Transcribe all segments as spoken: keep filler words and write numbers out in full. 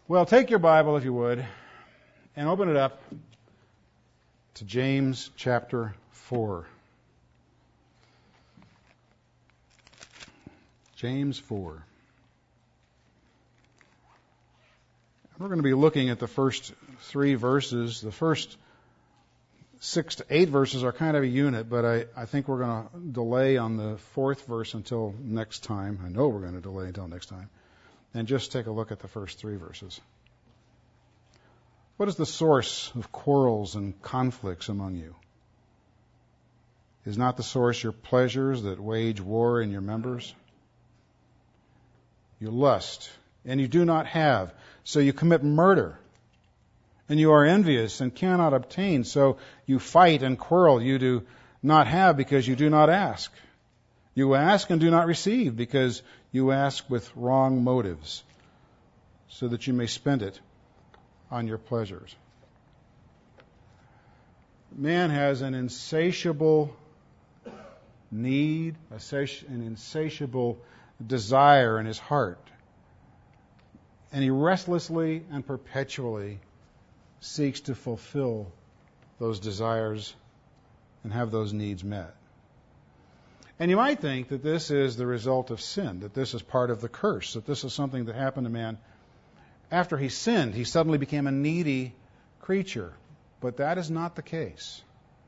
Well, take your Bible, if you would, and open it up to James chapter four. James four. We're going to be looking at the first three verses. The first six to eight verses are kind of a unit, but I, I think we're going to delay on the fourth verse until next time. I know we're going to delay until next time. And just take a look at the first three verses. What is the source of quarrels and conflicts among you? Is not the source your pleasures that wage war in your members? You lust, and you do not have, so you commit murder. And you are envious and cannot obtain, so you fight and quarrel. You do not have because you do not ask. You ask and do not receive because you ask with wrong motives, so that you may spend it on your pleasures. Man has an insatiable need, an insatiable desire in his heart, and he restlessly and perpetually seeks to fulfill those desires and have those needs met. And you might think that this is the result of sin, that this is part of the curse, that this is something that happened to man after he sinned. He suddenly became a needy creature. But that is not the case.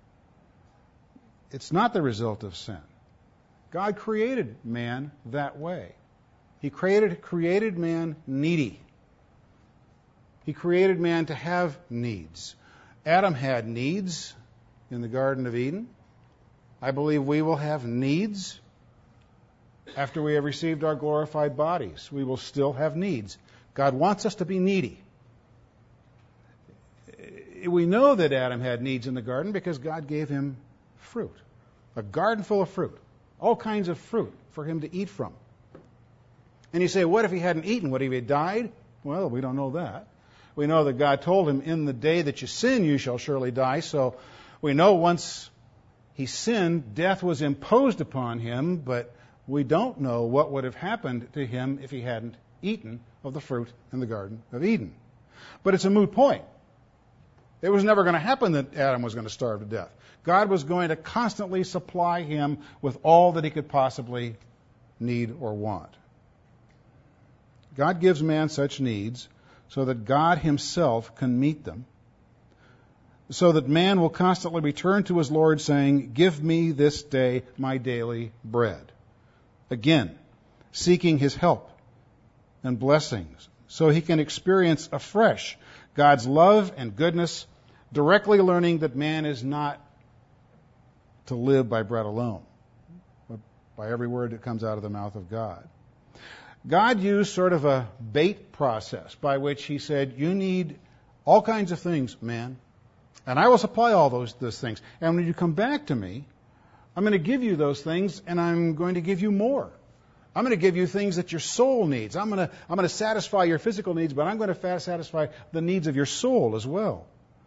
It's not the result of sin. God created man that way. He created, created man needy. He created man to have needs. Adam had needs in the Garden of Eden. I believe we will have needs after we have received our glorified bodies. We will still have needs. God wants us to be needy. We know that Adam had needs in the garden because God gave him fruit, a garden full of fruit, all kinds of fruit for him to eat from. And you say, what if he hadn't eaten? Would he have died? Well, we don't know that. We know that God told him, in the day that you sin, you shall surely die. So we know once he sinned, death was imposed upon him, but we don't know what would have happened to him if he hadn't eaten of the fruit in the Garden of Eden. But it's a moot point. It was never going to happen that Adam was going to starve to death. God was going to constantly supply him with all that he could possibly need or want. God gives man such needs so that God himself can meet them, so that man will constantly return to his Lord saying, give me this day my daily bread. Again, seeking his help and blessings so he can experience afresh God's love and goodness, directly learning that man is not to live by bread alone, but by every word that comes out of the mouth of God. God used sort of a bait process by which he said, you need all kinds of things, man, and I will supply all those, those things. And when you come back to me, I'm going to give you those things, and I'm going to give you more. I'm going to give you things that your soul needs. I'm going to, I'm going to satisfy your physical needs, but I'm going to satisfy the needs of your soul as well.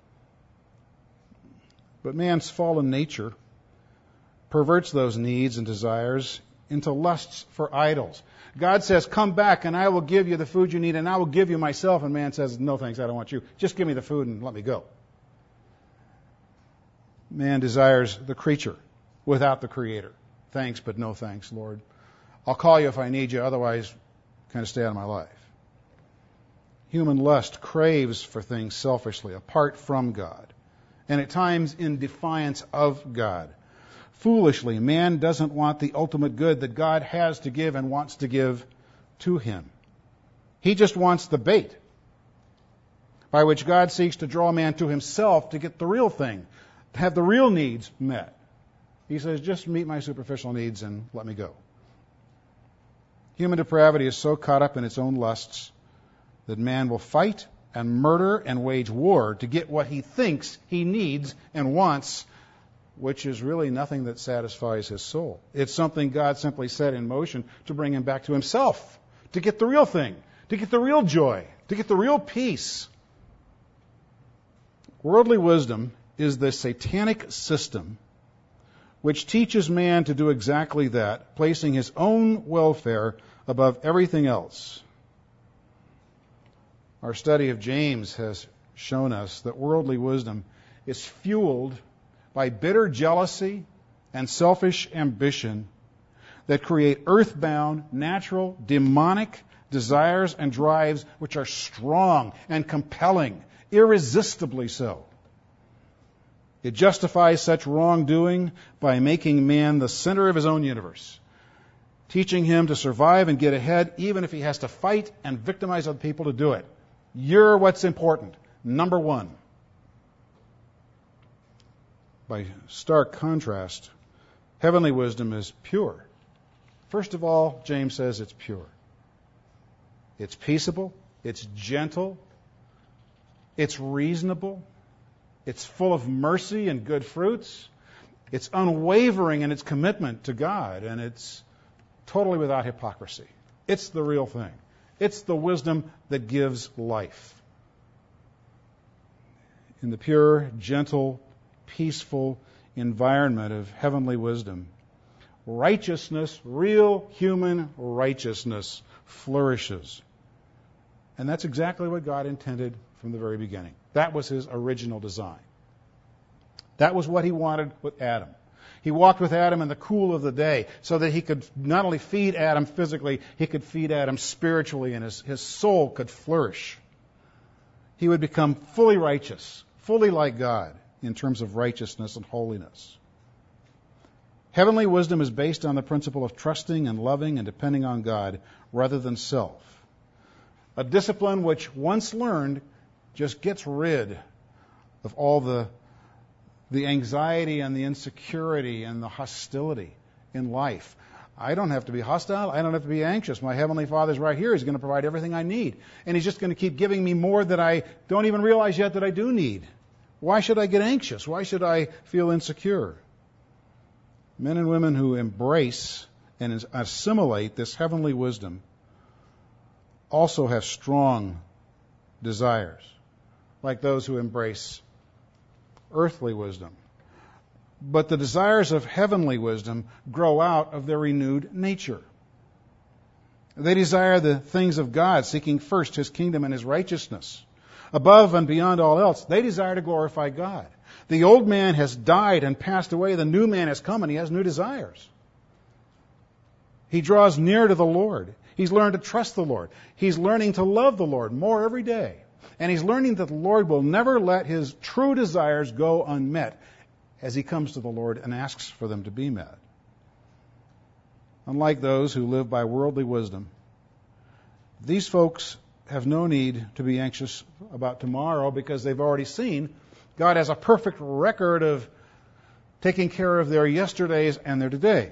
But man's fallen nature perverts those needs and desires into lusts for idols. God says, come back and I will give you the food you need and I will give you myself. And man says, no thanks, I don't want you. Just give me the food and let me go. Man desires the creature without the Creator. Thanks, but no thanks, Lord. I'll call you if I need you, otherwise kind of stay out of my life. Human lust craves for things selfishly, apart from God, and at times in defiance of God. Foolishly, man doesn't want the ultimate good that God has to give and wants to give to him. He just wants the bait by which God seeks to draw man to himself to get the real thing, to have the real needs met. He says, just meet my superficial needs and let me go. Human depravity is so caught up in its own lusts that man will fight and murder and wage war to get what he thinks he needs and wants, which is really nothing that satisfies his soul. It's something God simply set in motion to bring him back to himself, to get the real thing, to get the real joy, to get the real peace. Worldly wisdom is the satanic system which teaches man to do exactly that, placing his own welfare above everything else. Our study of James has shown us that worldly wisdom is fueled by bitter jealousy and selfish ambition that create earthbound, natural, demonic desires and drives which are strong and compelling, irresistibly so. It justifies such wrongdoing by making man the center of his own universe, teaching him to survive and get ahead even if he has to fight and victimize other people to do it. You're what's important. Number one. By stark contrast, heavenly wisdom is pure. First of all, James says it's pure. It's peaceable. It's gentle. It's reasonable. It's full of mercy and good fruits. It's unwavering in its commitment to God, and it's totally without hypocrisy. It's the real thing. It's the wisdom that gives life. In the pure, gentle, peaceful environment of heavenly wisdom, righteousness, real human righteousness, flourishes. And that's exactly what God intended from the very beginning. That was his original design. That was what he wanted with Adam. He walked with Adam in the cool of the day so that he could not only feed Adam physically, he could feed Adam spiritually, and his, his soul could flourish. He would become fully righteous, fully like God in terms of righteousness and holiness. Heavenly wisdom is based on the principle of trusting and loving and depending on God rather than self. A discipline which, once learned, just gets rid of all the the anxiety and the insecurity and the hostility in life. I don't have to be hostile. I don't have to be anxious. My Heavenly Father's right here. He's going to provide everything I need. And He's just going to keep giving me more that I don't even realize yet that I do need. Why should I get anxious? Why should I feel insecure? Men and women who embrace and assimilate this heavenly wisdom also have strong desires, like those who embrace earthly wisdom. But the desires of heavenly wisdom grow out of their renewed nature. They desire the things of God, seeking first His kingdom and His righteousness. Above and beyond all else, they desire to glorify God. The old man has died and passed away. The new man has come and he has new desires. He draws near to the Lord. He's learned to trust the Lord. He's learning to love the Lord more every day. And he's learning that the Lord will never let his true desires go unmet as he comes to the Lord and asks for them to be met. Unlike those who live by worldly wisdom, these folks have no need to be anxious about tomorrow because they've already seen God has a perfect record of taking care of their yesterdays and their today.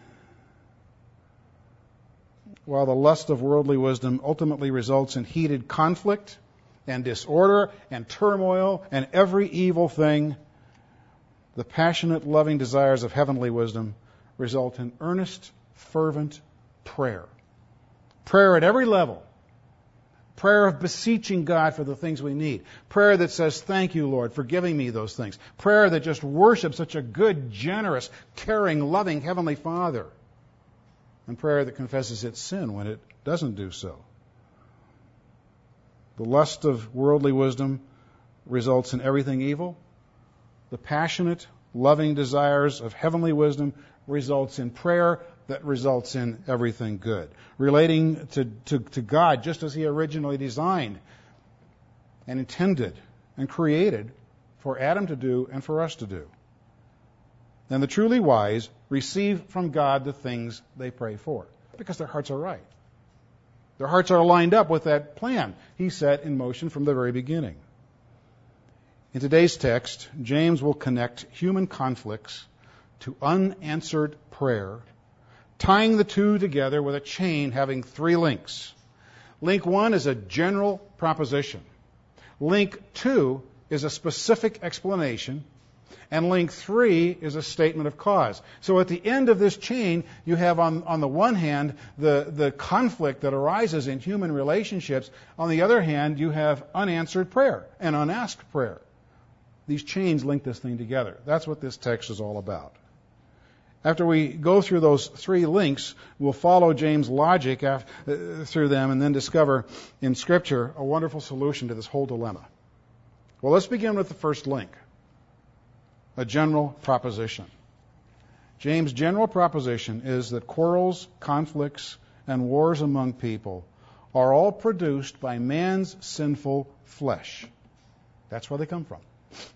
While the lust of worldly wisdom ultimately results in heated conflict and disorder and turmoil and every evil thing, the passionate, loving desires of heavenly wisdom result in earnest, fervent prayer. Prayer at every level. Prayer of beseeching God for the things we need. Prayer that says, thank you, Lord, for giving me those things. Prayer that just worships such a good, generous, caring, loving Heavenly Father. And prayer that confesses its sin when it doesn't do so. The lust of worldly wisdom results in everything evil. The passionate, loving desires of heavenly wisdom results in prayer that results in everything good. Relating to, to, to God just as He originally designed and intended and created for Adam to do and for us to do. And the truly wise receive from God the things they pray for because their hearts are right. Their hearts are lined up with that plan He set in motion from the very beginning. In today's text, James will connect human conflicts to unanswered prayer, tying the two together with a chain having three links. Link one is a general proposition. Link two is a specific explanation. And link three is a statement of cause. So at the end of this chain, you have on, on the one hand the, the conflict that arises in human relationships. On the other hand, you have unanswered prayer and unasked prayer. These chains link this thing together. That's what this text is all about. After we go through those three links, we'll follow James' logic after, uh, through them and then discover in Scripture a wonderful solution to this whole dilemma. Well, let's begin with the first link, a general proposition. James' general proposition is that quarrels, conflicts, and wars among people are all produced by man's sinful flesh. That's where they come from.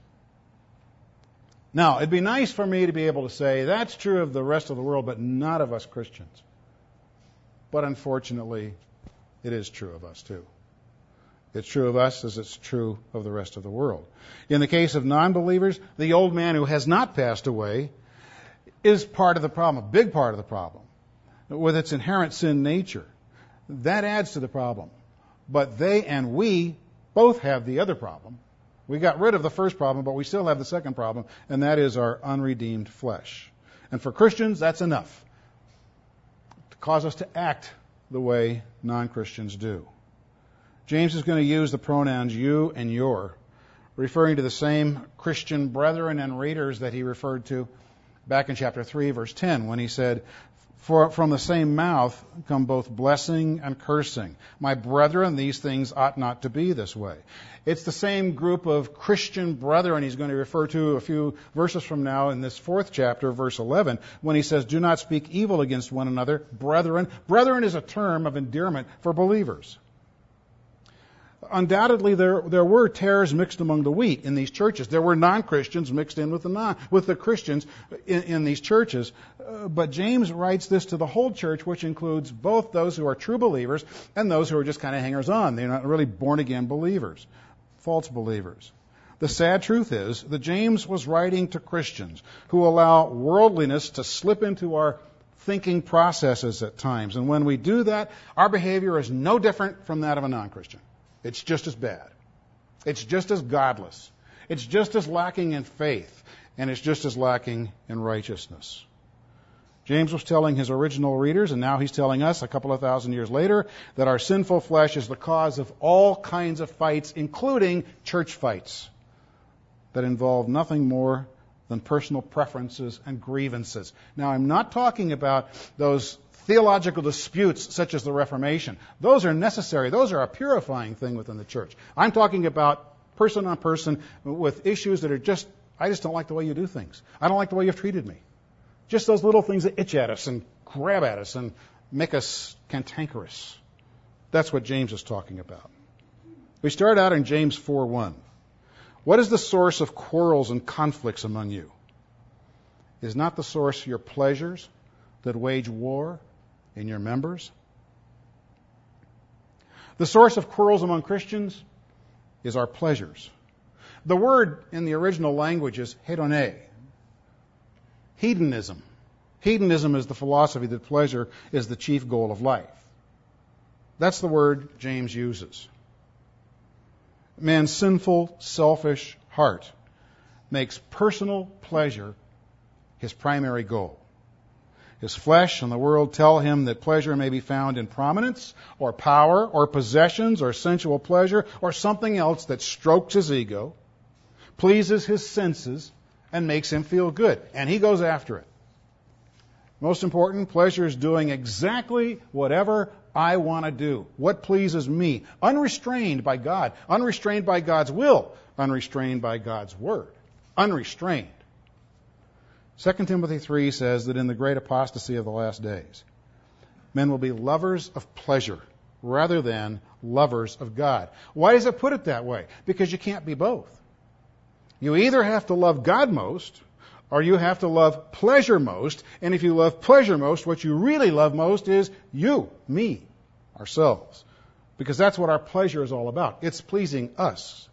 Now, it'd be nice for me to be able to say that's true of the rest of the world, but not of us Christians. But unfortunately, it is true of us too. It's true of us as it's true of the rest of the world. In the case of non-believers, the old man who has not passed away is part of the problem, a big part of the problem, with its inherent sin nature. That adds to the problem. But they and we both have the other problem. We got rid of the first problem, but we still have the second problem, and that is our unredeemed flesh. And for Christians, that's enough to cause us to act the way non-Christians do. James is going to use the pronouns you and your, referring to the same Christian brethren and readers that he referred to back in chapter three, verse ten, when he said, For from the same mouth come both blessing and cursing. My brethren, these things ought not to be this way. It's the same group of Christian brethren he's going to refer to a few verses from now in this fourth chapter, verse eleven, when he says, Do not speak evil against one another, brethren. Brethren is a term of endearment for believers. Undoubtedly, there there were tares mixed among the wheat in these churches. There were non-Christians mixed in with the non with the Christians in, in these churches. Uh, but James writes this to the whole church, which includes both those who are true believers and those who are just kind of hangers-on. They're not really born-again believers, false believers. The sad truth is that James was writing to Christians who allow worldliness to slip into our thinking processes at times. And when we do that, our behavior is no different from that of a non-Christian. It's just as bad. It's just as godless. It's just as lacking in faith. And it's just as lacking in righteousness. James was telling his original readers, and now he's telling us a couple of thousand years later, that our sinful flesh is the cause of all kinds of fights, including church fights, that involve nothing more than personal preferences and grievances. Now, I'm not talking about those theological disputes such as the Reformation. Those are necessary. Those are a purifying thing within the church. I'm talking about person on person with issues that are just, I just don't like the way you do things. I don't like the way you've treated me. Just those little things that itch at us and grab at us and make us cantankerous. That's what James is talking about. We start out in James four one. What is the source of quarrels and conflicts among you? Is not the source your pleasures that wage war in your members? The source of quarrels among Christians is our pleasures. The word in the original language is hedone, hedonism. Hedonism is the philosophy that pleasure is the chief goal of life. That's the word James uses. Man's sinful, selfish heart makes personal pleasure his primary goal. His flesh and the world tell him that pleasure may be found in prominence or power or possessions or sensual pleasure or something else that strokes his ego, pleases his senses, and makes him feel good. And he goes after it. Most important, pleasure is doing exactly whatever I want to do, what pleases me, unrestrained by God, unrestrained by God's will, unrestrained by God's word, unrestrained. Second Timothy three says that in the great apostasy of the last days, men will be lovers of pleasure rather than lovers of God. Why does it put it that way? Because you can't be both. You either have to love God most, or you have to love pleasure most. And if you love pleasure most, what you really love most is you, me, ourselves. Because that's what our pleasure is all about. It's pleasing us.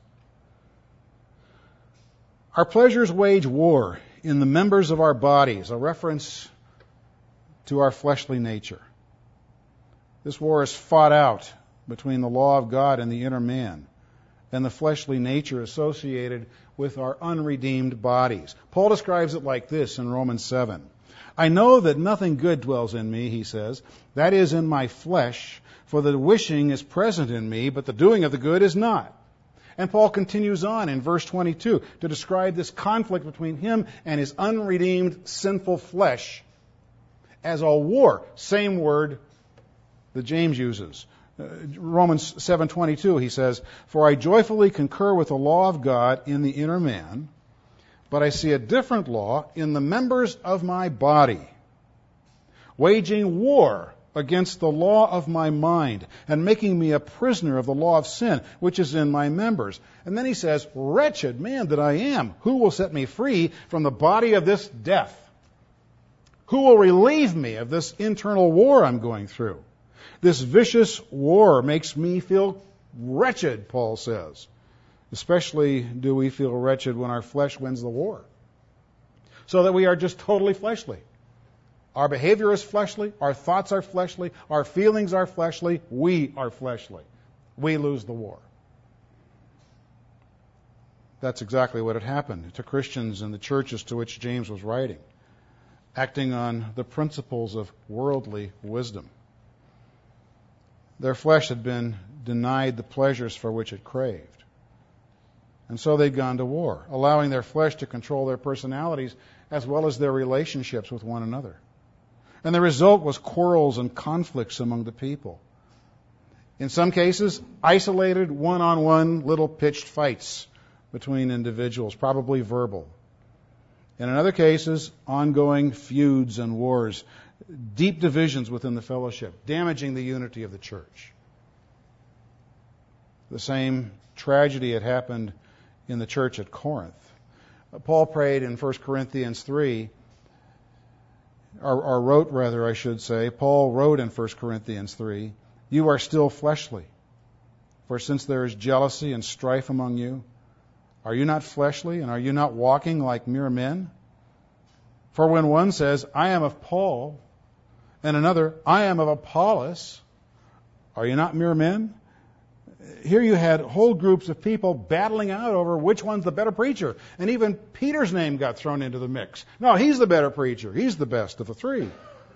Our pleasures wage war in the members of our bodies, a reference to our fleshly nature. This war is fought out between the law of God and the inner man, and the fleshly nature associated with our unredeemed bodies. Paul describes it like this in Romans seven. I know that nothing good dwells in me, he says, that is in my flesh, for the wishing is present in me, but the doing of the good is not. And Paul continues on in verse twenty-two to describe this conflict between him and his unredeemed sinful flesh as a war. Same word that James uses. Uh, Romans seven twenty-two, he says, "For I joyfully concur with the law of God in the inner man, but I see a different law in the members of my body, waging war against the law of my mind, and making me a prisoner of the law of sin, which is in my members." And then he says, "Wretched man that I am, who will set me free from the body of this death? Who will relieve me of this internal war I'm going through? This vicious war makes me feel wretched," Paul says. Especially do we feel wretched when our flesh wins the war. So that we are just totally fleshly. Our behavior is fleshly, our thoughts are fleshly, our feelings are fleshly, we are fleshly. We lose the war. That's exactly what had happened to Christians in the churches to which James was writing, acting on the principles of worldly wisdom. Their flesh had been denied the pleasures for which it craved. And so they'd gone to war, allowing their flesh to control their personalities as well as their relationships with one another. And the result was quarrels and conflicts among the people. In some cases, isolated, one-on-one, little pitched fights between individuals, probably verbal. And in other cases, ongoing feuds and wars, deep divisions within the fellowship, damaging the unity of the church. The same tragedy had happened in the church at Corinth. Paul prayed in First Corinthians three, or, or wrote rather, I should say, Paul wrote in First Corinthians three, "You are still fleshly, for since there is jealousy and strife among you, are you not fleshly, and are you not walking like mere men? For when one says, 'I am of Paul,' and another, 'I am of Apollos,' are you not mere men?" Here you had whole groups of people battling out over which one's the better preacher. And even Peter's name got thrown into the mix. No, he's the better preacher. He's the best of the three.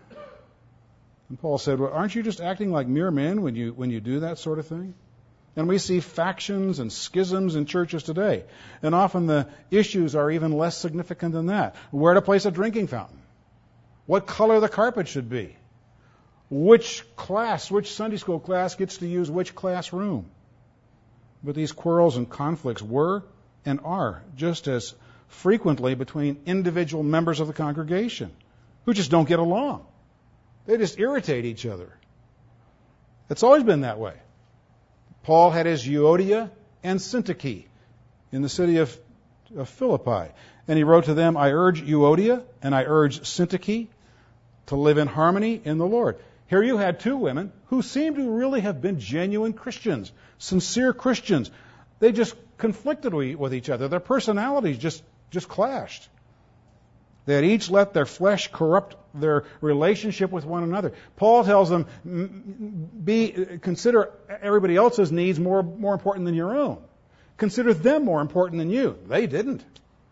And Paul said, "Well, aren't you just acting like mere men when you when you do that sort of thing?" And we see factions and schisms in churches today. And often the issues are even less significant than that. Where to place a drinking fountain? What color the carpet should be? Which class, which Sunday school class gets to use which classroom? But these quarrels and conflicts were and are just as frequently between individual members of the congregation who just don't get along. They just irritate each other. It's always been that way. Paul had his Euodia and Syntyche in the city of, of Philippi. And he wrote to them, "I urge Euodia and I urge Syntyche to live in harmony in the Lord." Here you had two women who seemed to really have been genuine Christians, sincere Christians. They just conflicted with each other. Their personalities just, just clashed. They had each let their flesh corrupt their relationship with one another. Paul tells them, be, consider everybody else's needs more, more important than your own. Consider them more important than you. They didn't.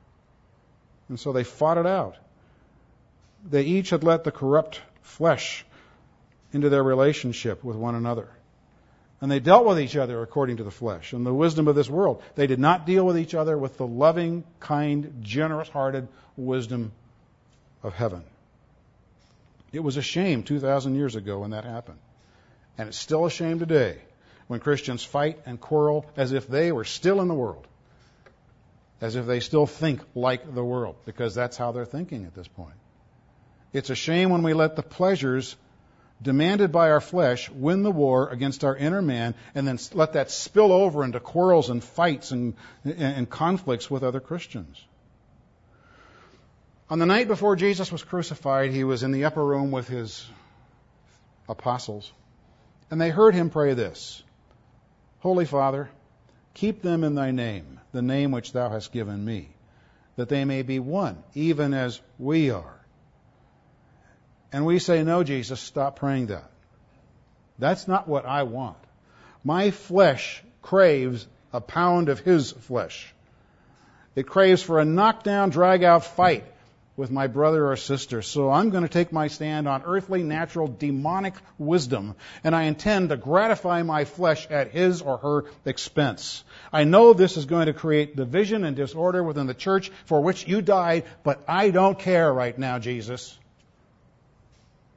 And so they fought it out. They each had let the corrupt flesh into their relationship with one another. And they dealt with each other according to the flesh and the wisdom of this world. They did not deal with each other with the loving, kind, generous-hearted wisdom of heaven. It was a shame two thousand years ago when that happened. And it's still a shame today when Christians fight and quarrel as if they were still in the world, as if they still think like the world, because that's how they're thinking at this point. It's a shame when we let the pleasures demanded by our flesh win the war against our inner man and then let that spill over into quarrels and fights and, and conflicts with other Christians. On the night before Jesus was crucified, he was in the upper room with his apostles, and they heard him pray this: "Holy Father, keep them in thy name, the name which thou hast given me, that they may be one, even as we are." And we say, "No, Jesus, stop praying that. That's not what I want. My flesh craves a pound of his flesh. It craves for a knockdown, drag-out fight with my brother or sister. So I'm going to take my stand on earthly, natural, demonic wisdom, and I intend to gratify my flesh at his or her expense. I know this is going to create division and disorder within the church for which you died, but I don't care right now, Jesus."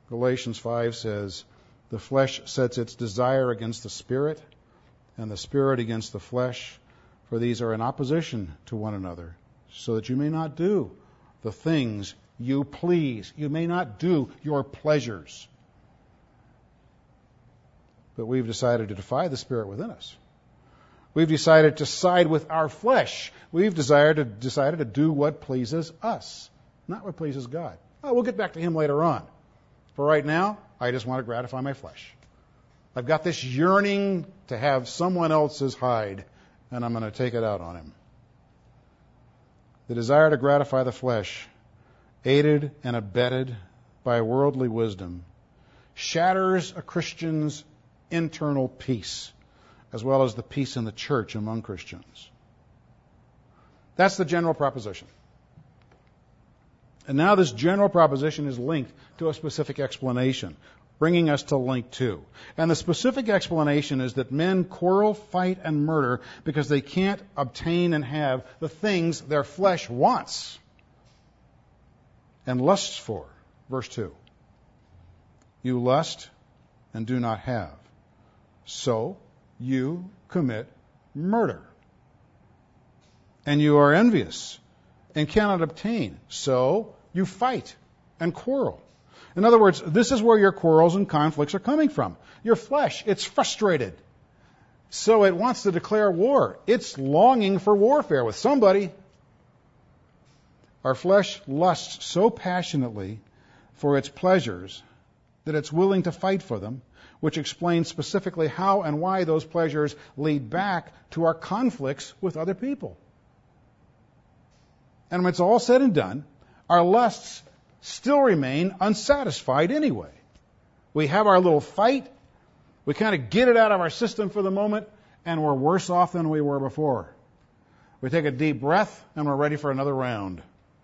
Galatians five says, the flesh sets its desire against the Spirit, and the Spirit against the flesh, for these are in opposition to one another, so that you may not do the things you please. You may not do your pleasures. But we've decided to defy the Spirit within us. We've decided to side with our flesh. We've decided to, decided to do what pleases us, not what pleases God. Oh, we'll get back to Him later on. For right now, I just want to gratify my flesh. I've got this yearning to have someone else's hide, and I'm going to take it out on him. The desire to gratify the flesh, aided and abetted by worldly wisdom, shatters a Christian's internal peace, as well as the peace in the church among Christians. That's the general proposition. And now this general proposition is linked to a specific explanation, bringing us to link two. And the specific explanation is that men quarrel, fight, and murder because they can't obtain and have the things their flesh wants and lusts for. Verse two. You lust and do not have, so you commit murder. And you are envious and cannot obtain, so you fight and quarrel. In other words, this is where your quarrels and conflicts are coming from. Your flesh, it's frustrated. So it wants to declare war. It's longing for warfare with somebody. Our flesh lusts so passionately for its pleasures that it's willing to fight for them, which explains specifically how and why those pleasures lead back to our conflicts with other people. And when it's all said and done, our lusts still remain unsatisfied anyway. We have our little fight, we kind of get it out of our system for the moment, and we're worse off than we were before. We take a deep breath, and we're ready for another round.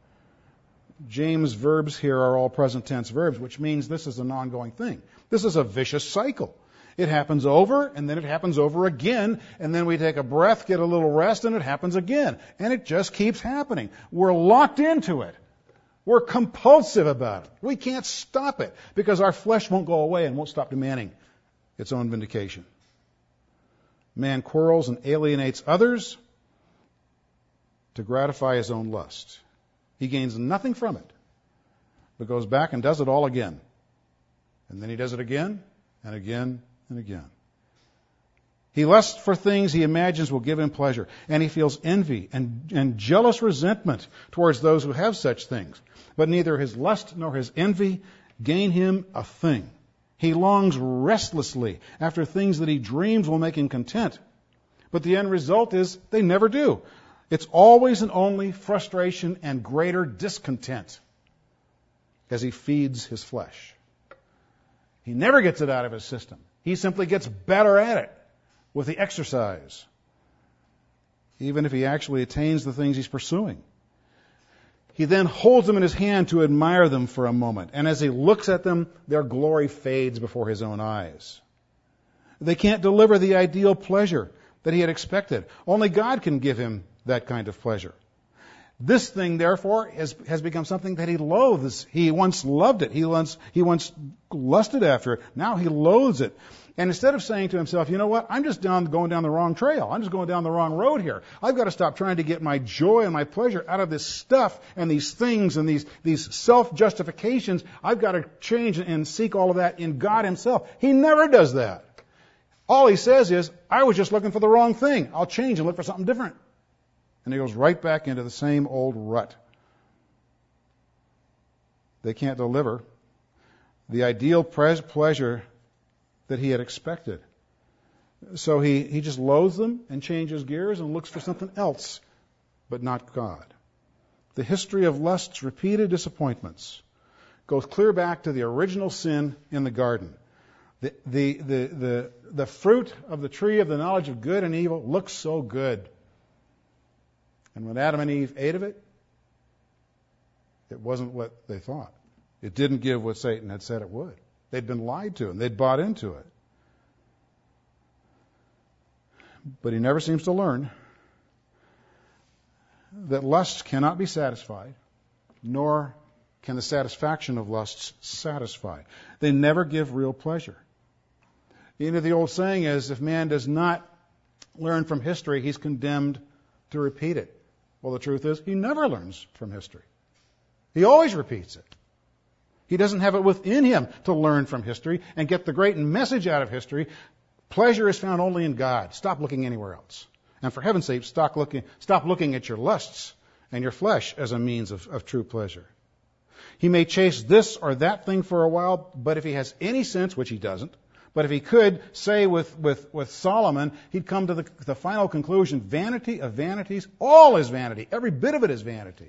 James' verbs here are all present tense verbs, which means this is an ongoing thing. This is a vicious cycle. It happens over, and then it happens over again, and then we take a breath, get a little rest, and it happens again. And it just keeps happening. We're locked into it. We're compulsive about it. We can't stop it because our flesh won't go away and won't stop demanding its own vindication. Man quarrels and alienates others to gratify his own lust. He gains nothing from it, but goes back and does it all again. And then he does it again and again and again. He lusts for things he imagines will give him pleasure, and he feels envy and, and jealous resentment towards those who have such things. But neither his lust nor his envy gain him a thing. He longs restlessly after things that he dreams will make him content. But the end result is they never do. It's always and only frustration and greater discontent as he feeds his flesh. He never gets it out of his system. He simply gets better at it with the exercise, even if he actually attains the things he's pursuing. He then holds them in his hand to admire them for a moment, and as he looks at them, their glory fades before his own eyes. They can't deliver the ideal pleasure that he had expected. Only God can give him that kind of pleasure. This thing, therefore, has, has become something that he loathes. He once loved it. He once, he once lusted after it. Now he loathes it. And instead of saying to himself, you know what, I'm just down, going down the wrong trail. I'm just going down the wrong road here. I've got to stop trying to get my joy and my pleasure out of this stuff and these things and these, these self-justifications. I've got to change and seek all of that in God himself. He never does that. All he says is, I was just looking for the wrong thing. I'll change and look for something different. And he goes right back into the same old rut. They can't deliver the ideal pleasure that he had expected. So he, he just loathes them and changes gears and looks for something else, but not God. The history of lust's repeated disappointments goes clear back to the original sin in the garden. The, the, the, the, the fruit of the tree of the knowledge of good and evil looks so good. And when Adam and Eve ate of it, it wasn't what they thought. It didn't give what Satan had said it would. They'd been lied to and they'd bought into it. But he never seems to learn that lust cannot be satisfied, nor can the satisfaction of lusts satisfy. They never give real pleasure. You know, the old saying is, if man does not learn from history, he's condemned to repeat it. Well, the truth is, he never learns from history. He always repeats it. He doesn't have it within him to learn from history and get the great message out of history. Pleasure is found only in God. Stop looking anywhere else. And for heaven's sake, stop looking, stop looking at your lusts and your flesh as a means of, of true pleasure. He may chase this or that thing for a while, but if he has any sense, which he doesn't, but if he could say with, with, with Solomon, he'd come to the, the final conclusion, vanity of vanities, all is vanity. Every bit of it is vanity.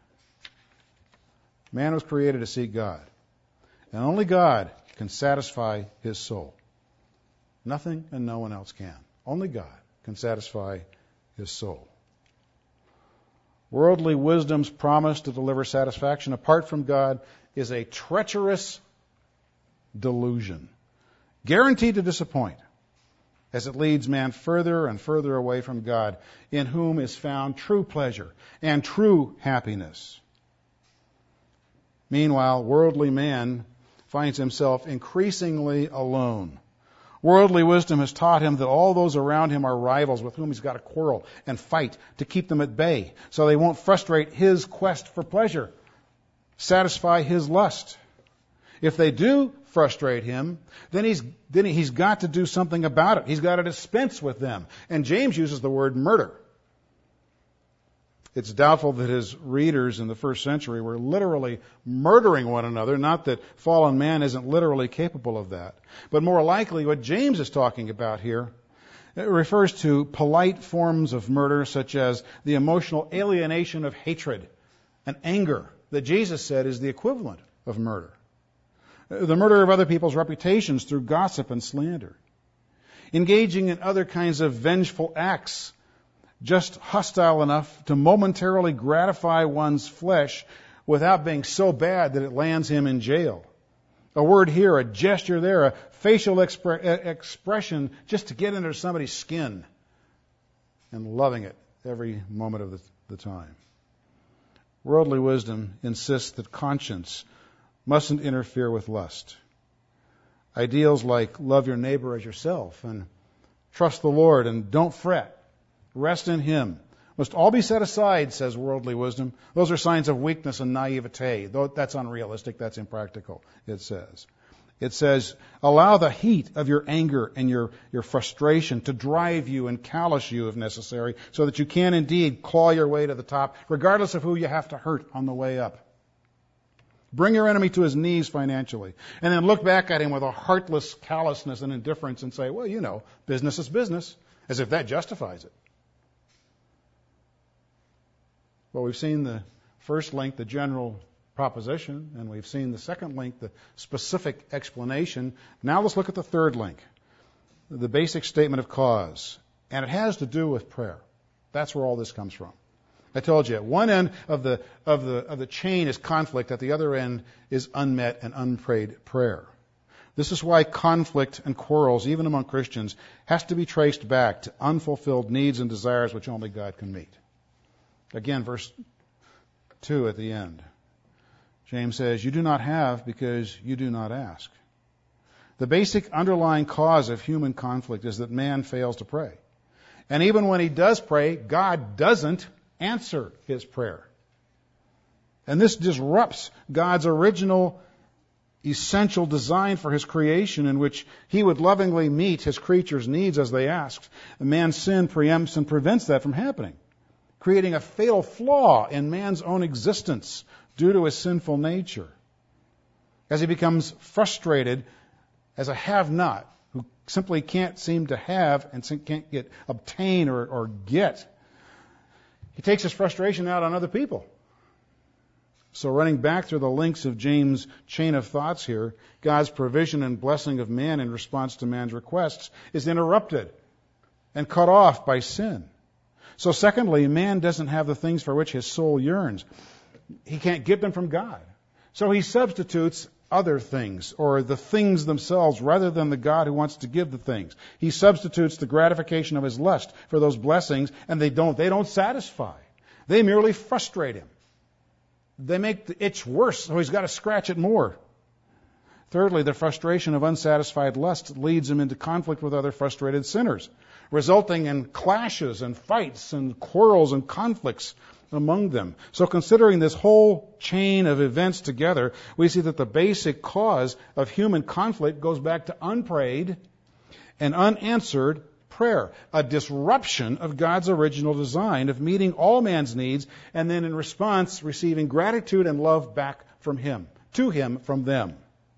Man was created to seek God. And only God can satisfy his soul. Nothing and no one else can. Only God can satisfy his soul. Worldly wisdom's promise to deliver satisfaction apart from God is a treacherous delusion, guaranteed to disappoint, as it leads man further and further away from God, in whom is found true pleasure and true happiness. Meanwhile, worldly man finds himself increasingly alone. Worldly wisdom has taught him that all those around him are rivals with whom he's got to quarrel and fight to keep them at bay, so they won't frustrate his quest for pleasure, satisfy his lust. If they do frustrate him, then he's then he's got to do something about it. He's got to dispense with them. And James uses the word murder. It's doubtful that his readers in the first century were literally murdering one another, not that fallen man isn't literally capable of that. But more likely what James is talking about here, it refers to polite forms of murder such as the emotional alienation of hatred and anger that Jesus said is the equivalent of murder. The murder of other people's reputations through gossip and slander. Engaging in other kinds of vengeful acts, just hostile enough to momentarily gratify one's flesh without being so bad that it lands him in jail. A word here, a gesture there, a facial expre- expression just to get under somebody's skin and loving it every moment of the, the time. Worldly wisdom insists that conscience mustn't interfere with lust. Ideals like love your neighbor as yourself and trust the Lord and don't fret, rest in Him, must all be set aside, says worldly wisdom. Those are signs of weakness and naivete. Though that's unrealistic, that's impractical, it says. It says, allow the heat of your anger and your, your frustration to drive you and callous you if necessary, so that you can indeed claw your way to the top, regardless of who you have to hurt on the way up. Bring your enemy to his knees financially, and then look back at him with a heartless callousness and indifference and say, well, you know, business is business, as if that justifies it. Well, we've seen the first link, the general proposition, and we've seen the second link, the specific explanation. Now let's look at the third link, the basic statement of cause. And it has to do with prayer. That's where all this comes from. I told you, at one end of the of the of the chain is conflict, at the other end is unmet and unprayed prayer. This is why conflict and quarrels, even among Christians, has to be traced back to unfulfilled needs and desires which only God can meet. Again, verse two at the end. James says, you do not have because you do not ask. The basic underlying cause of human conflict is that man fails to pray. And even when he does pray, God doesn't answer his prayer. And this disrupts God's original essential design for his creation, in which he would lovingly meet his creatures' needs as they asked. Man's sin preempts and prevents that from happening, creating a fatal flaw in man's own existence due to his sinful nature. As he becomes frustrated as a have-not, who simply can't seem to have and can't get obtain or, or get, he takes his frustration out on other people. So running back through the links of James' chain of thoughts here, God's provision and blessing of man in response to man's requests is interrupted and cut off by sin. So secondly, man doesn't have the things for which his soul yearns. He can't get them from God. So he substitutes other things, or the things themselves, rather than the God who wants to give the things. He substitutes the gratification of his lust for those blessings, and they don't, they don't satisfy. They merely frustrate him. they make the itch worse, so he's got to scratch it more. Thirdly, the frustration of unsatisfied lust leads him into conflict with other frustrated sinners, resulting in clashes and fights and quarrels and conflicts among them. So considering this whole chain of events together, we see that the basic cause of human conflict goes back to unprayed and unanswered prayer, a disruption of God's original design of meeting all man's needs and then in response receiving gratitude and love back from him, to him from them.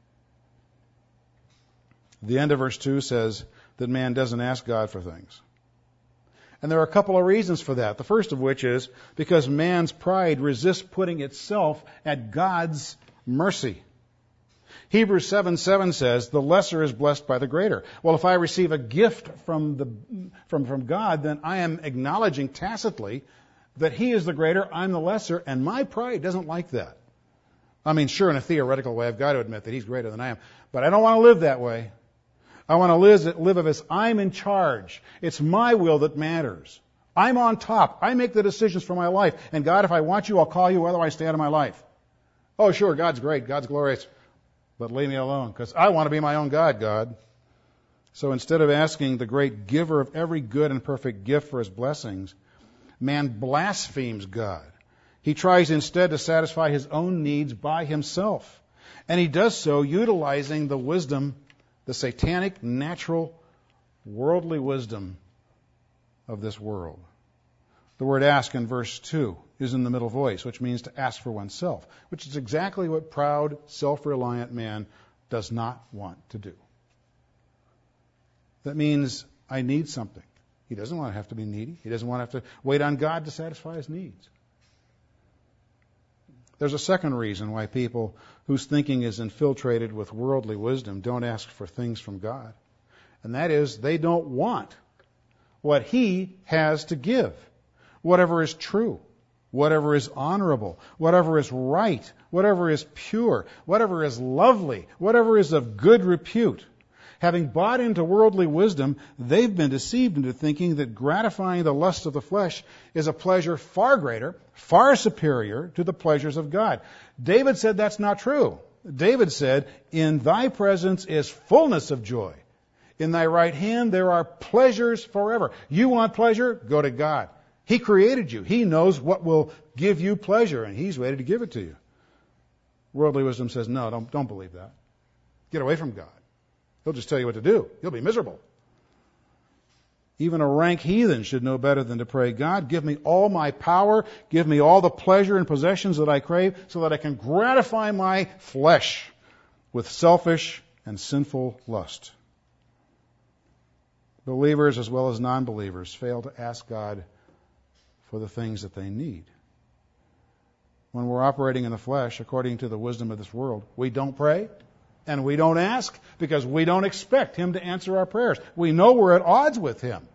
The end of verse two says that man doesn't ask God for things. And there are a couple of reasons for that. The first of which is because man's pride resists putting itself at God's mercy. Hebrews seven seven says, the lesser is blessed by the greater. Well, if I receive a gift from the from, from God, then I am acknowledging tacitly that He is the greater, I'm the lesser, and my pride doesn't like that. I mean, sure, in a theoretical way, I've got to admit that He's greater than I am. But I don't want to live that way. I want to live, live as I'm in charge. It's my will that matters. I'm on top. I make the decisions for my life. And God, if I want you, I'll call you. Otherwise, stay out of my life. Oh, sure, God's great. God's glorious. But leave me alone, because I want to be my own God, God. So instead of asking the great giver of every good and perfect gift for His blessings, man blasphemes God. He tries instead to satisfy his own needs by himself. And he does so utilizing the wisdom, the satanic, natural, worldly wisdom of this world. The word ask in verse two is in the middle voice, which means to ask for oneself, which is exactly what proud, self-reliant man does not want to do. That means I need something. He doesn't want to have to be needy. He doesn't want to have to wait on God to satisfy his needs. There's a second reason why people whose thinking is infiltrated with worldly wisdom don't ask for things from God. And that is, they don't want what He has to give. Whatever is true, whatever is honorable, whatever is right, whatever is pure, whatever is lovely, whatever is of good repute. Having bought into worldly wisdom, they've been deceived into thinking that gratifying the lust of the flesh is a pleasure far greater, far superior to the pleasures of God. David said that's not true. David said, in thy presence is fullness of joy. In thy right hand there are pleasures forever. You want pleasure? Go to God. He created you. He knows what will give you pleasure, and He's ready to give it to you. Worldly wisdom says, no, don't, don't believe that. Get away from God. He'll just tell you what to do. You'll be miserable. Even a rank heathen should know better than to pray, God, give me all my power, give me all the pleasure and possessions that I crave, so that I can gratify my flesh with selfish and sinful lust. Believers as well as non-believers fail to ask God for the things that they need. When we're operating in the flesh, according to the wisdom of this world, we don't pray and we don't ask because we don't expect Him to answer our prayers. We know we're at odds with Him.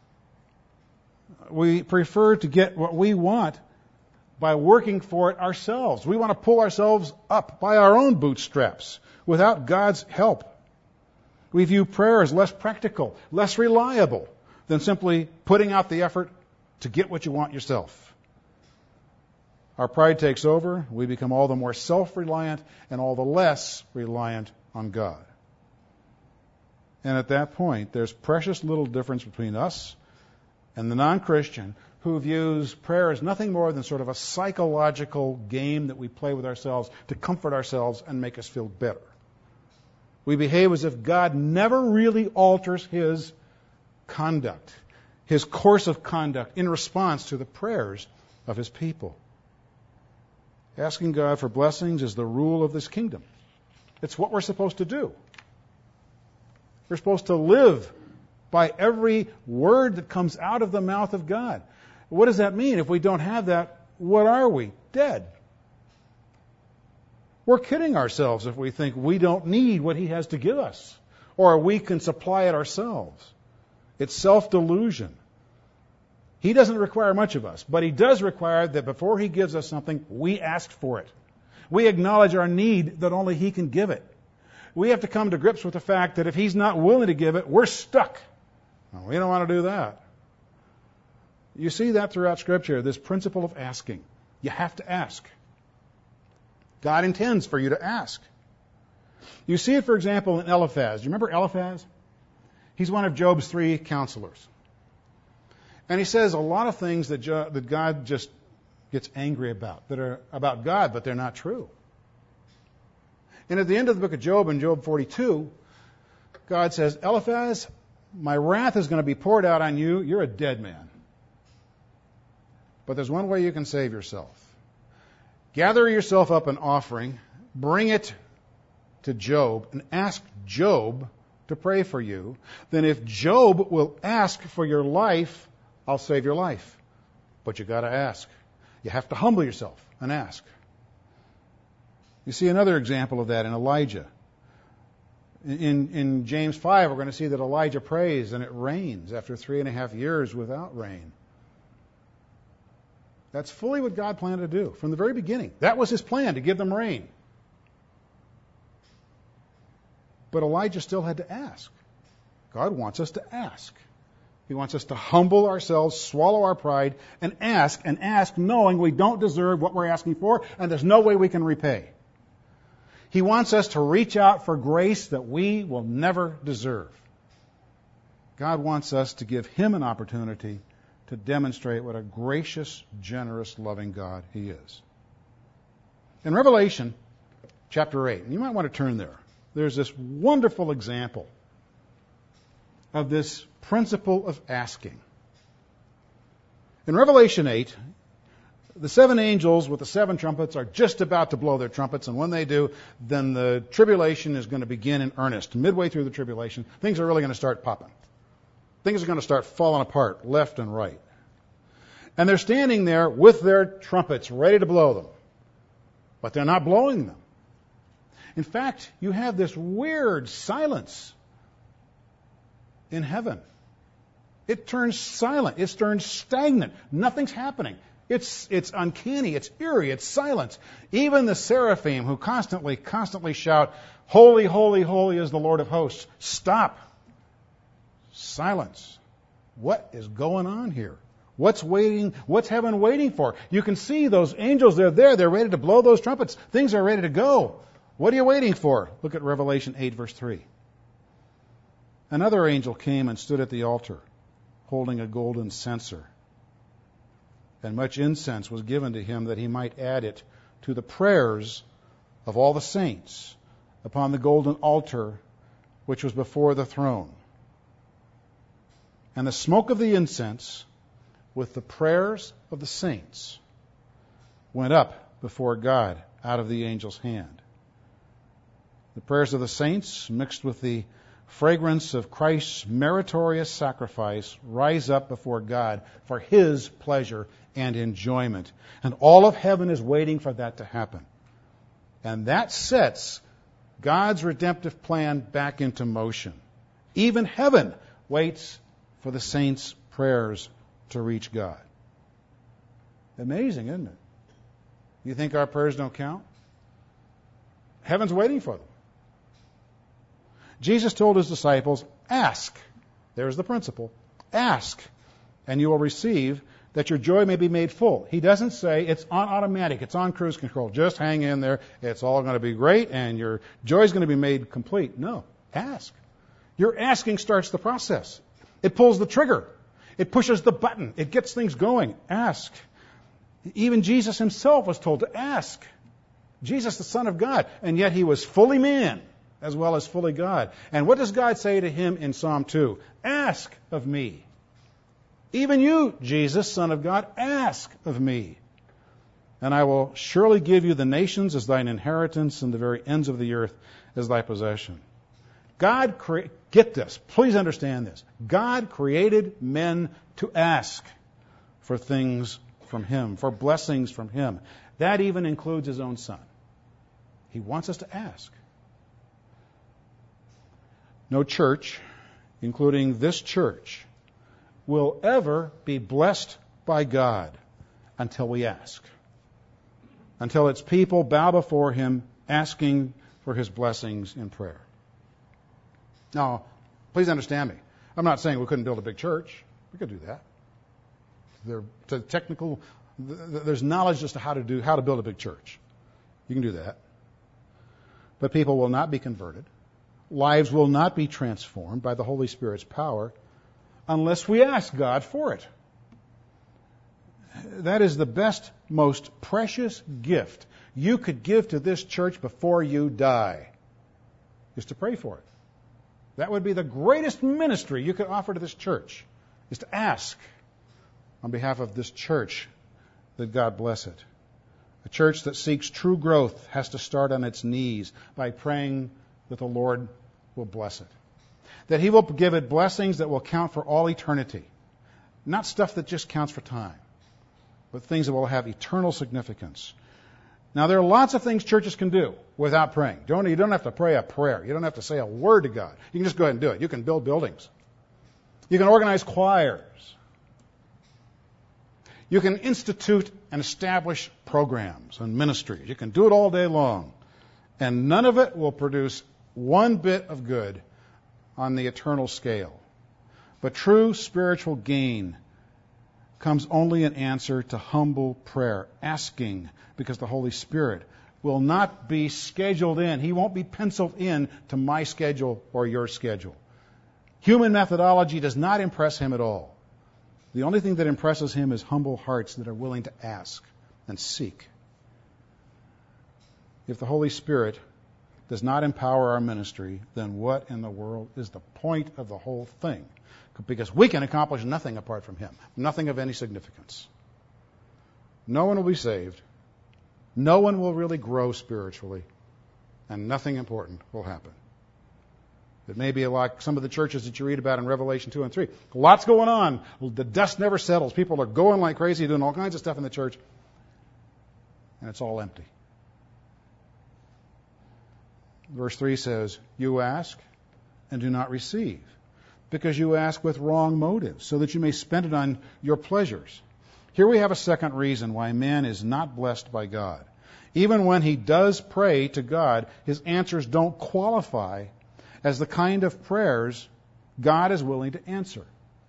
We prefer to get what we want by working for it ourselves. We want to pull ourselves up by our own bootstraps without God's help. We view prayer as less practical, less reliable than simply putting out the effort to get what you want yourself. Our pride takes over. We become all the more self-reliant and all the less reliant on God. And at that point, there's precious little difference between us and the non-Christian who views prayer as nothing more than sort of a psychological game that we play with ourselves to comfort ourselves and make us feel better. We behave as if God never really alters His conduct, His course of conduct in response to the prayers of His people. Asking God for blessings is the rule of this kingdom. It's what we're supposed to do. We're supposed to live by every word that comes out of the mouth of God. What does that mean? If we don't have that, what are we? Dead. We're kidding ourselves if we think we don't need what He has to give us, or we can supply it ourselves. It's self-delusion. He doesn't require much of us, but He does require that before He gives us something, we ask for it. We acknowledge our need that only He can give it. We have to come to grips with the fact that if He's not willing to give it, we're stuck. Well, we don't want to do that. You see that throughout Scripture, this principle of asking. You have to ask. God intends for you to ask. You see it, for example, in Eliphaz. Do you remember Eliphaz? He's one of Job's three counselors. And he says a lot of things that, Jo- that God just gets angry about, that are about God, but they're not true. And at the end of the book of Job, in Job forty-two, God says, Eliphaz, my wrath is going to be poured out on you. You're a dead man. But there's one way you can save yourself. Gather yourself up an offering, bring it to Job, and ask Job to pray for you. Then if Job will ask for your life, I'll save your life. But you got to ask. You have to humble yourself and ask. You see another example of that in Elijah. In, in James five, we're going to see that Elijah prays and it rains after three and a half years without rain. That's fully what God planned to do from the very beginning. That was his plan, to give them rain. But Elijah still had to ask. God wants us to ask. He wants us to humble ourselves, swallow our pride, and ask, and ask knowing we don't deserve what we're asking for, and there's no way we can repay. He wants us to reach out for grace that we will never deserve. God wants us to give him an opportunity to demonstrate what a gracious, generous, loving God he is. In Revelation chapter eight, and you might want to turn there, there's this wonderful example of this principle of asking. In Revelation eight, the seven angels with the seven trumpets are just about to blow their trumpets, and when they do, then the tribulation is going to begin in earnest. Midway through the tribulation, things are really going to start popping. Things are going to start falling apart left and right. And they're standing there with their trumpets ready to blow them. But they're not blowing them. In fact, you have this weird silence in heaven. It turns silent. It turns stagnant. Nothing's happening. It's, it's uncanny. It's eerie. It's silent. Even the seraphim who constantly, constantly shout, "Holy, holy, holy is the Lord of hosts," stop. Silence. What is going on here? What's waiting? What's heaven waiting for? You can see those angels. They're there. They're ready to blow those trumpets. Things are ready to go. What are you waiting for? Look at Revelation eight, verse three. Another angel came and stood at the altar, holding a golden censer. And much incense was given to him that he might add it to the prayers of all the saints upon the golden altar which was before the throne. And the smoke of the incense with the prayers of the saints went up before God out of the angel's hand. The prayers of the saints mixed with the fragrance of Christ's meritorious sacrifice rise up before God for his pleasure and enjoyment. And all of heaven is waiting for that to happen. And that sets God's redemptive plan back into motion. Even heaven waits for the saints' prayers to reach God. Amazing, isn't it? You think our prayers don't count? Heaven's waiting for them. Jesus told his disciples, ask. There's the principle. Ask, and you will receive, that your joy may be made full. He doesn't say it's on automatic, it's on cruise control. Just hang in there. It's all going to be great, and your joy is going to be made complete. No, ask. Your asking starts the process. It pulls the trigger. It pushes the button. It gets things going. Ask. Even Jesus himself was told to ask. Jesus, the Son of God, and yet he was fully man as well as fully God. And what does God say to him in Psalm two? Ask of me. Even you, Jesus, Son of God, ask of me. And I will surely give you the nations as thine inheritance and the very ends of the earth as thy possession. God, cre- get this, please understand this. God created men to ask for things from him, for blessings from him. That even includes his own Son. He wants us to ask. No church, including this church, will ever be blessed by God until we ask. Until its people bow before him, asking for his blessings in prayer. Now, please understand me. I'm not saying we couldn't build a big church. We could do that. There, to technical, there's knowledge as to how to do how to build a big church. You can do that. But people will not be converted. Lives will not be transformed by the Holy Spirit's power unless we ask God for it. That is the best, most precious gift you could give to this church before you die, is to pray for it. That would be the greatest ministry you could offer to this church, is to ask on behalf of this church that God bless it. A church that seeks true growth has to start on its knees by praying that the Lord will bless it. That He will give it blessings that will count for all eternity. Not stuff that just counts for time, but things that will have eternal significance. Now, there are lots of things churches can do without praying. Don't, you don't have to pray a prayer. You don't have to say a word to God. You can just go ahead and do it. You can build buildings. You can organize choirs. You can institute and establish programs and ministries. You can do it all day long. And none of it will produce one bit of good on the eternal scale. But true spiritual gain comes only in answer to humble prayer, asking, because the Holy Spirit will not be scheduled in. He won't be penciled in to my schedule or your schedule. Human methodology does not impress Him at all. The only thing that impresses Him is humble hearts that are willing to ask and seek. If the Holy Spirit does not empower our ministry, then what in the world is the point of the whole thing? Because we can accomplish nothing apart from Him. Nothing of any significance. No one will be saved. No one will really grow spiritually. And nothing important will happen. It may be like some of the churches that you read about in Revelation two and three. Lots going on. The dust never settles. People are going like crazy, doing all kinds of stuff in the church. And it's all empty. Verse three says, "You ask and do not receive, because you ask with wrong motives, so that you may spend it on your pleasures." Here we have a second reason why man is not blessed by God. Even when he does pray to God, his answers don't qualify as the kind of prayers God is willing to answer.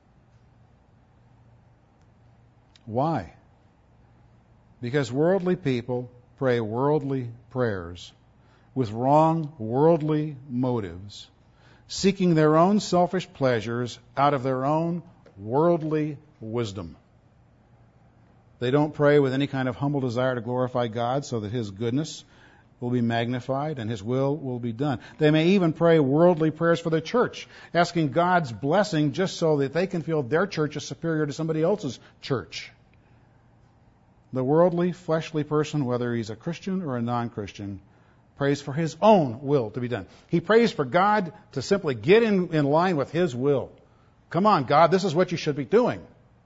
Why? Because worldly people pray worldly prayers with wrong worldly motives, seeking their own selfish pleasures out of their own worldly wisdom. They don't pray with any kind of humble desire to glorify God so that His goodness will be magnified and His will will be done. They may even pray worldly prayers for their church, asking God's blessing just so that they can feel their church is superior to somebody else's church. The worldly, fleshly person, whether he's a Christian or a non-Christian, prays for his own will to be done. He prays for God to simply get in, in line with His will. Come on, God, this is what you should be doing.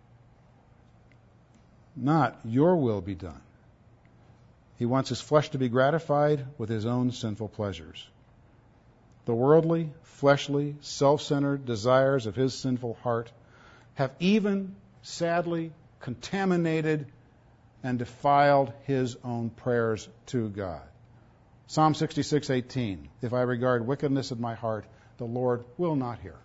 Not your will be done. He wants his flesh to be gratified with his own sinful pleasures. The worldly, fleshly, self-centered desires of his sinful heart have even, sadly, contaminated and defiled his own prayers to God. Psalm sixty-six eighteen, "If I regard wickedness in my heart, the Lord will not hear."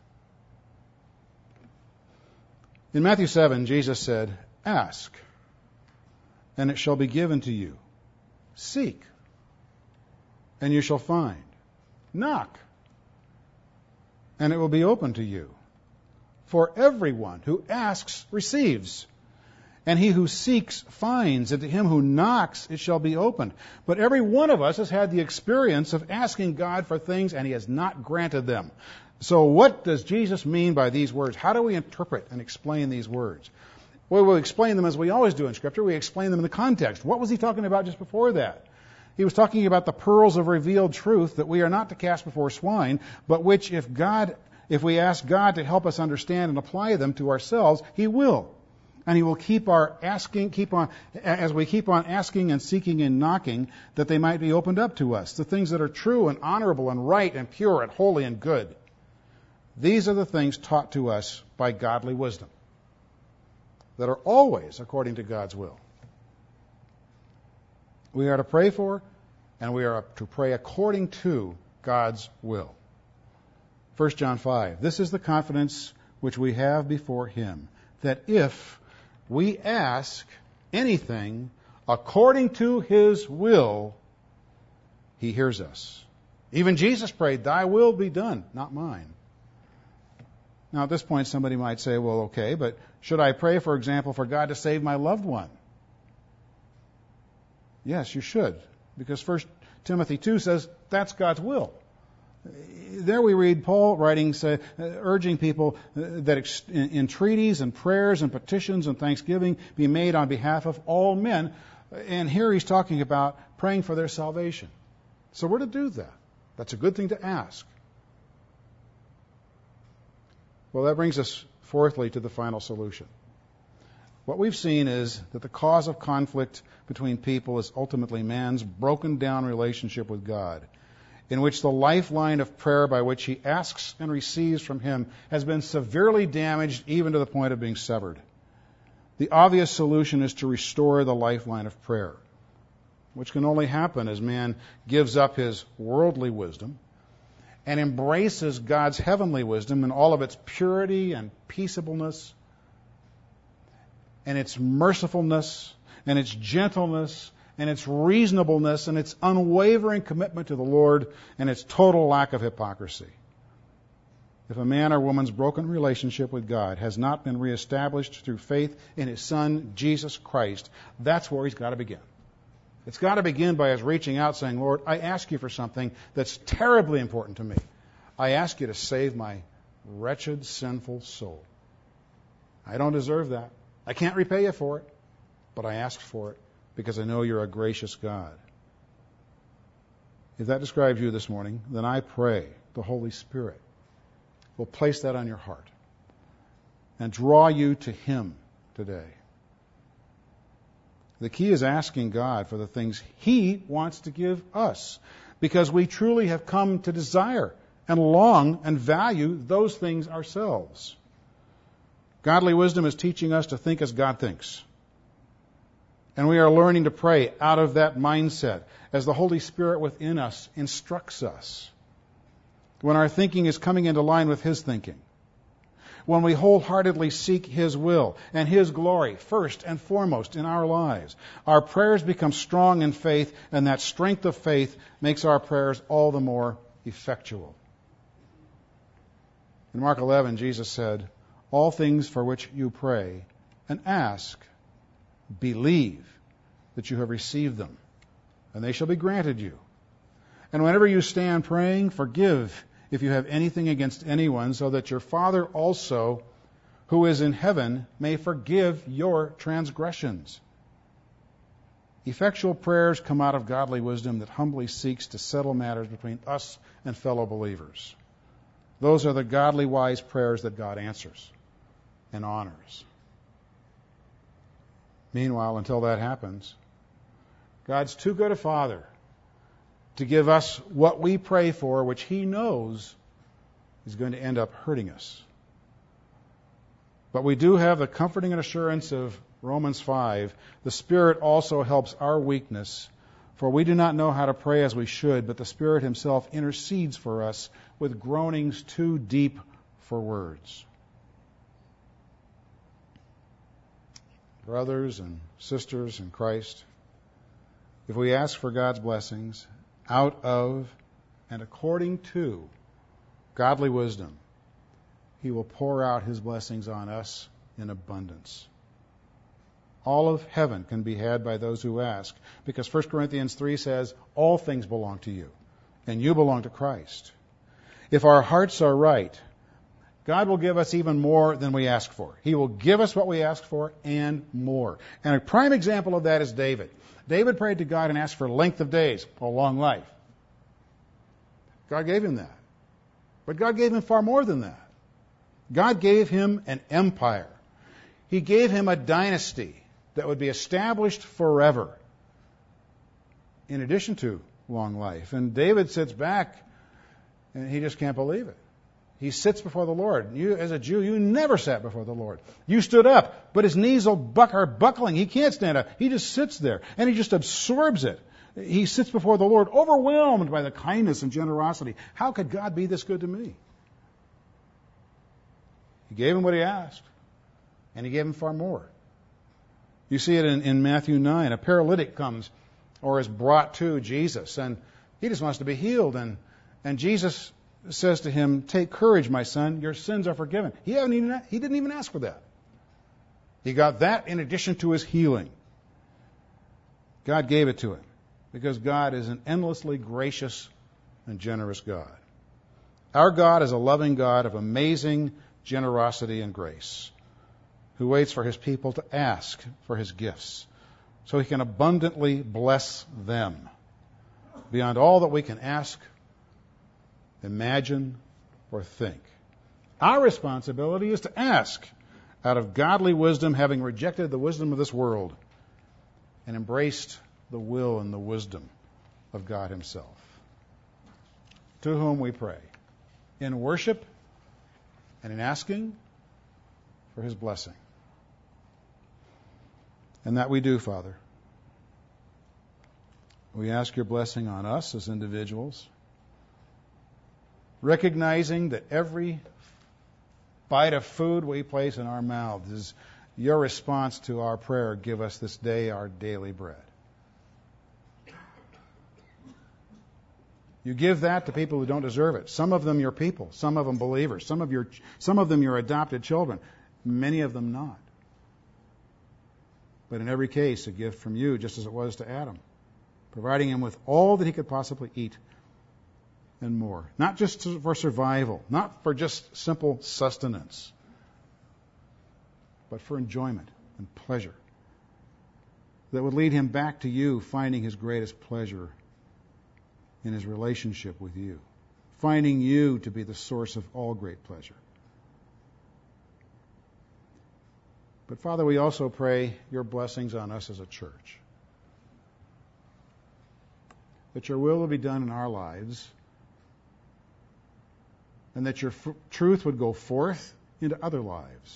In Matthew seven, Jesus said, "Ask, and it shall be given to you. Seek, and you shall find. Knock, and it will be open to you. For everyone who asks receives, and he who seeks finds, and to him who knocks it shall be opened." But every one of us has had the experience of asking God for things, and He has not granted them. So what does Jesus mean by these words? How do we interpret and explain these words? Well, we'll explain them as we always do in Scripture. We explain them in the context. What was He talking about just before that? He was talking about the pearls of revealed truth that we are not to cast before swine, but which if God, if we ask God to help us understand and apply them to ourselves, He will. And He will keep our asking, keep on, as we keep on asking and seeking and knocking, that they might be opened up to us. The things that are true and honorable and right and pure and holy and good. These are the things taught to us by godly wisdom, that are always according to God's will. We are to pray for, and we are to pray according to God's will. First John five, "This is the confidence which we have before Him, that if we ask anything according to His will, He hears us. Even Jesus prayed, thy will be done, not mine. Now, at this point, somebody might say, well, okay, but should I pray, for example, for God to save my loved one? Yes, you should, because First Timothy two says that's God's will. There we read Paul writing, say, uh, urging people uh, that ex- entreaties and prayers and petitions and thanksgiving be made on behalf of all men. And here he's talking about praying for their salvation. So we're to do that. That's a good thing to ask. Well, that brings us, fourthly, to the final solution. What we've seen is that the cause of conflict between people is ultimately man's broken down relationship with God, in which the lifeline of prayer by which he asks and receives from him has been severely damaged, even to the point of being severed. The obvious solution is to restore the lifeline of prayer, which can only happen as man gives up his worldly wisdom and embraces God's heavenly wisdom in all of its purity and peaceableness and its mercifulness and its gentleness and its reasonableness and its unwavering commitment to the Lord and its total lack of hypocrisy. If a man or woman's broken relationship with God has not been reestablished through faith in his Son, Jesus Christ, that's where he's got to begin. It's got to begin by us reaching out saying, Lord, I ask you for something that's terribly important to me. I ask you to save my wretched, sinful soul. I don't deserve that. I can't repay you for it, but I ask for it because I know you're a gracious God. If that describes you this morning, then I pray the Holy Spirit will place that on your heart and draw you to Him today. The key is asking God for the things He wants to give us, because we truly have come to desire and long and value those things ourselves. Godly wisdom is teaching us to think as God thinks. And we are learning to pray out of that mindset as the Holy Spirit within us instructs us. When our thinking is coming into line with His thinking. When we wholeheartedly seek His will and His glory first and foremost in our lives, our prayers become strong in faith, and that strength of faith makes our prayers all the more effectual. In Mark eleven, Jesus said, all things for which you pray and ask, believe that you have received them, and they shall be granted you. And whenever you stand praying, forgive if you have anything against anyone, so that your Father also, who is in heaven, may forgive your transgressions. Effectual prayers come out of godly wisdom that humbly seeks to settle matters between us and fellow believers. Those are the godly, wise prayers that God answers and honors. Meanwhile, until that happens, God's too good a Father to give us what we pray for, which He knows is going to end up hurting us. But we do have the comforting assurance of Romans five. The Spirit also helps our weakness, for we do not know how to pray as we should, but the Spirit Himself intercedes for us with groanings too deep for words. Brothers and sisters in Christ, if we ask for God's blessings out of and according to godly wisdom, He will pour out His blessings on us in abundance. All of heaven can be had by those who ask, because First Corinthians three says, all things belong to you, and you belong to Christ. If our hearts are right, God will give us even more than we ask for. He will give us what we ask for and more. And a prime example of that is David. David prayed to God and asked for length of days, a long life. God gave him that. But God gave him far more than that. God gave him an empire. He gave him a dynasty that would be established forever, in addition to long life. And David sits back, and he just can't believe it. He sits before the Lord. You, as a Jew, you never sat before the Lord. You stood up, but his knees are buckling. He can't stand up. He just sits there, and he just absorbs it. He sits before the Lord, overwhelmed by the kindness and generosity. How could God be this good to me? He gave him what he asked, and he gave him far more. You see it in, in Matthew nine. A paralytic comes or is brought to Jesus, and He just wants to be healed. And, and Jesus says to him, take courage, my son, your sins are forgiven. He, hadn't even, he didn't even ask for that. He got that in addition to his healing. God gave it to him because God is an endlessly gracious and generous God. Our God is a loving God of amazing generosity and grace, who waits for his people to ask for his gifts so he can abundantly bless them beyond all that we can ask, imagine, or think. Our responsibility is to ask out of godly wisdom, having rejected the wisdom of this world and embraced the will and the wisdom of God himself, to whom we pray in worship and in asking for his blessing. And that we do, Father. We ask your blessing on us as individuals, recognizing that every bite of food we place in our mouths is your response to our prayer, give us this day our daily bread. You give that to people who don't deserve it. Some of them your people, some of them believers, some of your, some of them your adopted children, many of them not. But in every case, a gift from you, just as it was to Adam, providing him with all that he could possibly eat and more. Not just for survival, not for just simple sustenance, but for enjoyment and pleasure that would lead him back to you, finding his greatest pleasure in his relationship with you, finding you to be the source of all great pleasure. But Father, we also pray your blessings on us as a church, that your will will be done in our lives, and that your f- truth would go forth into other lives,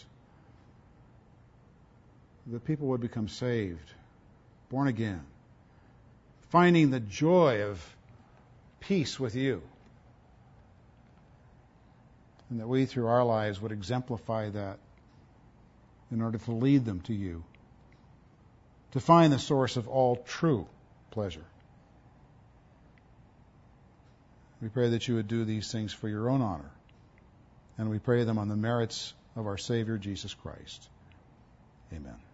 that people would become saved, born again, finding the joy of peace with you, and that we through our lives would exemplify that in order to lead them to you, to find the source of all true pleasure. We pray that you would do these things for your own honor, and we pray them on the merits of our Savior Jesus Christ. Amen.